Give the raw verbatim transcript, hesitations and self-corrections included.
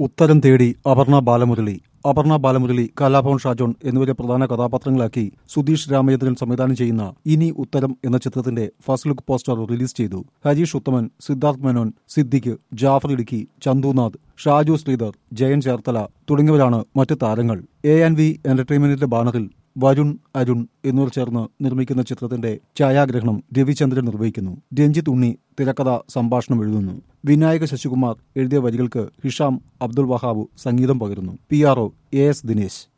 ഉത്തരം തേടി അപർണ ബാലമുരളി അപർണ ബാലമുരളി, കലാഭവൻ ഷാജോൺ എന്നിവരെ പ്രധാന കഥാപാത്രങ്ങളാക്കി സുധീഷ് രാമചന്ദ്രൻ സംവിധാനം ചെയ്യുന്ന ഇനി ഉത്തരം എന്ന ചിത്രത്തിന്റെ ഫസ്റ്റ് ലുക്ക് പോസ്റ്റർ റിലീസ് ചെയ്തു. ഹരീഷ് ഉത്തമൻ, സിദ്ധാർത്ഥ് മേനോൻ, സിദ്ദിഖ്, ജാഫർ ഇടുക്കി, ചന്തുനാഥ്, ഷാജു ശ്രീധർ, ജയൻ ചേർത്തല തുടങ്ങിയവരാണ് മറ്റ് താരങ്ങൾ. എ ആൻഡ് വി എന്റർടൈൻമെന്റിന്റെ ബാനറിൽ വരുൺ, അരുൺ എന്നിവർ ചേർന്ന് നിർമ്മിക്കുന്ന ചിത്രത്തിന്റെ ഛായാഗ്രഹണം രവിചന്ദ്രൻ നിർവഹിക്കുന്നു. രഞ്ജിത്ത് ഉണ്ണി തിരക്കഥ സംഭാഷണം എഴുതുന്നു. വിനായക ശശികുമാർ എഴുതിയ വരികൾക്ക് ഹിഷാം അബ്ദുൾ വഹാബ് സംഗീതം പകരുന്നു. P R O A S Dinesh.